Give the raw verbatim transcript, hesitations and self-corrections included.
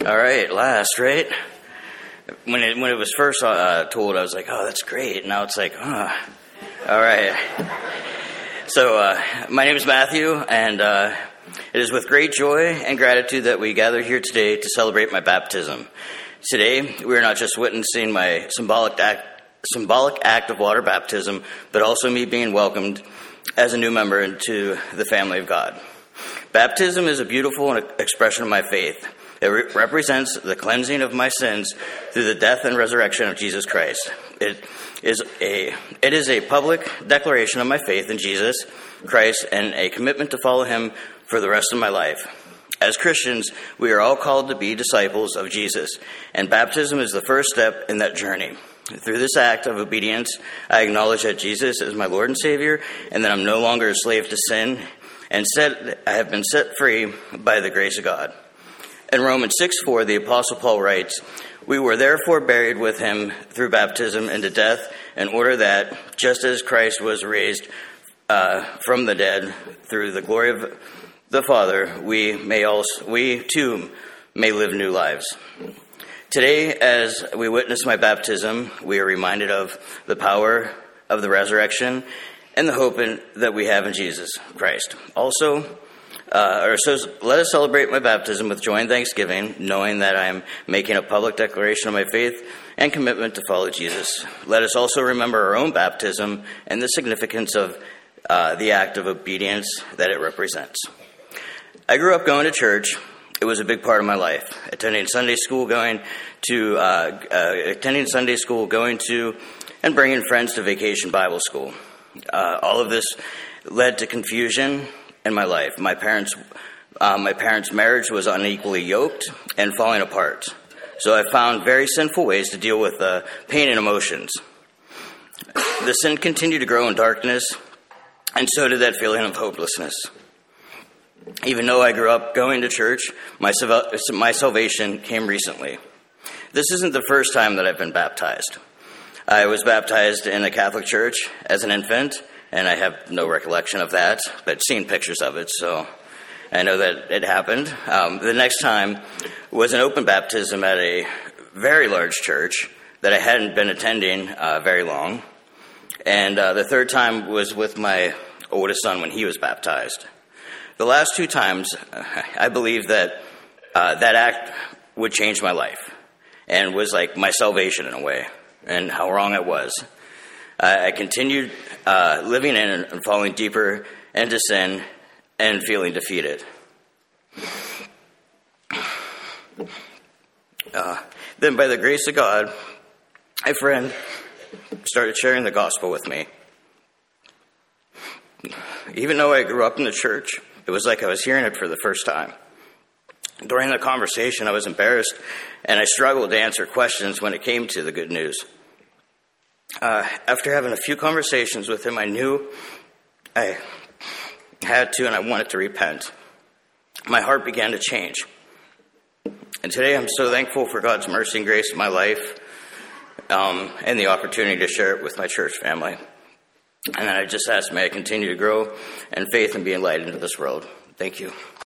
All right, last, right? When it when it was first uh, told, I was like, oh, that's great. Now it's like, oh, all right. So uh, my name is Matthew, and uh, it is with great joy and gratitude that we gather here today to celebrate my baptism. Today, we are not just witnessing my symbolic act, symbolic act of water baptism, but also me being welcomed as a new member into the family of God. Baptism is a beautiful expression of my faith. It re- represents the cleansing of my sins through the death and resurrection of Jesus Christ. It is a it is a public declaration of my faith in Jesus Christ and a commitment to follow him for the rest of my life. As Christians, we are all called to be disciples of Jesus, and baptism is the first step in that journey. Through this act of obedience, I acknowledge that Jesus is my Lord and Savior, and that I'm no longer a slave to sin, and said I have been set free by the grace of God. In Romans six four, the Apostle Paul writes, "We were therefore buried with him through baptism into death, in order that, just as Christ was raised uh, from the dead through the glory of the Father, we may also we too may live new lives." Today, as we witness my baptism, we are reminded of the power of the resurrection and the hope in, that we have in Jesus Christ. Also, uh, or so let us celebrate my baptism with joy and thanksgiving, knowing that I am making a public declaration of my faith and commitment to follow Jesus. Let us also remember our own baptism and the significance of uh, the act of obedience that it represents. I grew up going to church. It was a big part of my life. Attending Sunday school, going to uh, uh, attending Sunday school, going to, and bringing friends to vacation Bible school. Uh, all of this led to confusion in my life. My parents, uh, my parents' marriage was unequally yoked and falling apart. So I found very sinful ways to deal with uh, pain and emotions. The sin continued to grow in darkness, and so did that feeling of hopelessness. Even though I grew up going to church, my my salvation came recently. This isn't the first time that I've been baptized. I was baptized in a Catholic church as an infant, and I have no recollection of that, but seen pictures of it, so I know that it happened. Um, the next time was an open baptism at a very large church that I hadn't been attending uh, very long, and uh, the third time was with my oldest son when he was baptized. The last two times, I believe that uh, that act would change my life and was like my salvation in a way, and how wrong I was. Uh, I continued uh, living in and falling deeper into sin and feeling defeated. Uh, then by the grace of God, a friend started sharing the gospel with me. Even though I grew up in the church, it was like I was hearing it for the first time. During the conversation, I was embarrassed, and I struggled to answer questions when it came to the good news. Uh, after having a few conversations with him, I knew I had to and I wanted to repent. My heart began to change. And today I'm so thankful for God's mercy and grace in my life, um, and the opportunity to share it with my church family. And then I just ask, may I continue to grow in faith and be a light into this world. Thank you.